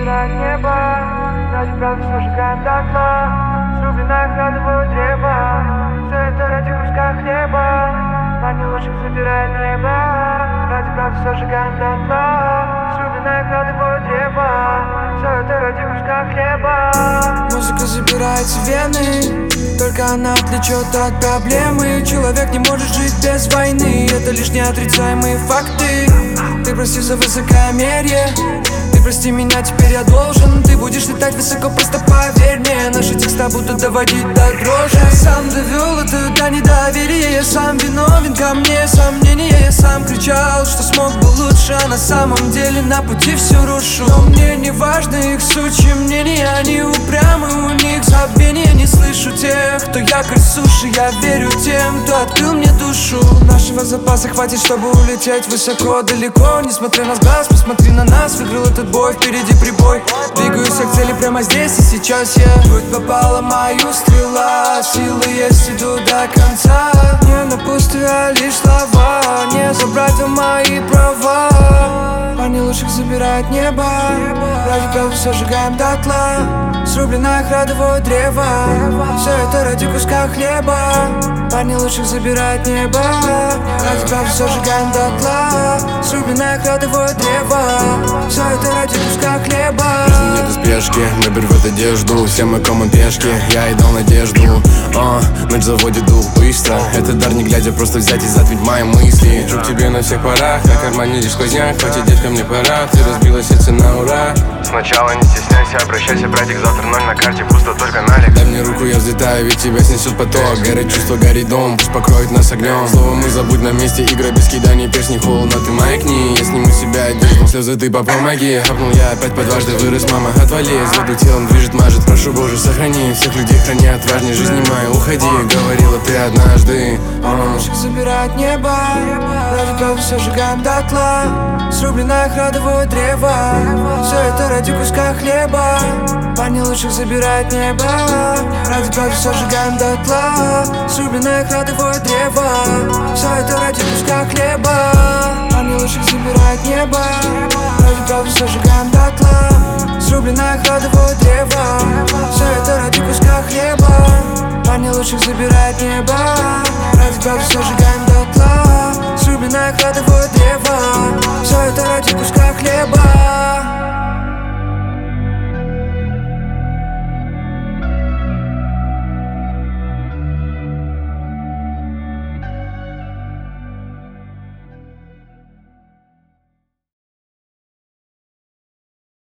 забирать небо, ради правды сожигаем дотла. Срубленное кладовое древо, все это ради куска хлеба. Парни лучших забирает небо, ради правды сожигаем дотла. Срубленное кладовое древо, все это ради куска хлеба. Музыка забирается в вены, только она отвлечет от проблемы. Человек не может жить без войны, это лишь неотрицаемые факты. Ты прости за высокомерие, ты прости меня, теперь я должен. Ты будешь летать высоко, просто поверь мне. Наши текста будут доводить до дрожи. Я сам довел это до недоверия, я сам виновен, ко мне сомнения. Я сам кричал, что смог бы лучше, а на самом деле на пути все рушу. Но мне не важно их сучьи мнения, они упрямы, у них забвение. Не слышу тех, кто якорь суши, я верю тем, кто открыл мне душу. Нашего запаса хватит, чтобы улететь высоко, далеко. Несмотря на глаз, посмотри на нас, выиграл этот бой, впереди прибой. Двигаюсь к цели прямо здесь и сейчас я. Грудь попала мою стрела, силы есть, иду до конца. Не на пустые, а лишь слова, не забрать мои права. Парни лучших забирает небо, ради правды сожигаем дотла. Срубленное кладовое древо, все это ради куска хлеба. Парни лучших забирает небо, ради правды сожигаем дотла. Срубленное кладовое древо, все это ради куска хлеба. В жизни нету спешки, мы берет одежду, все мы кому пешки, я и дал надежду. Ночь заводит дух быстро, это дар не глядя, просто взять и затвить мои мысли. Жук тебе на всех парах, на кармане лишь сквозняк, хватит девка мне пора, ты разбила сердце на ура. Сначала не стесняйся, обращайся, братик, завтра ноль на карте, пусто только налик. Дай мне руку, я взлетаю, ведь тебя снесет поток. Горит чувство, горит дом, пусть покроет нас огнем. Слово мы забудь на месте, игра без киданий перстней. Холодно, ты маякни, я сниму себя одежду. Слезы ты помоги, хапнул я опять по дважды. Вырос, мама, отвали, взгляду телом движет, мажет. Прошу, Боже, сохрани, всех людей хранят важней. Жизнь не моя, уходи, говорила ты однажды. Лучших забирает небо, ради правды сожигаем дотла. Срубленное кладовое древо, все это ради куска хлеба. Парни лучших забирает небо, ради правды сожигаем дотла. Срубленное кладовое древо, все это ради куска хлеба. Парни лучших забирает небо, ради правды сожигаем дотла. Срубленное кладовое древо, все это ради куска хлеба. Парни лучших забирает небо, ради правды сожигаем дотла. Срубленное кладовое древо, все это ради куска хлеба.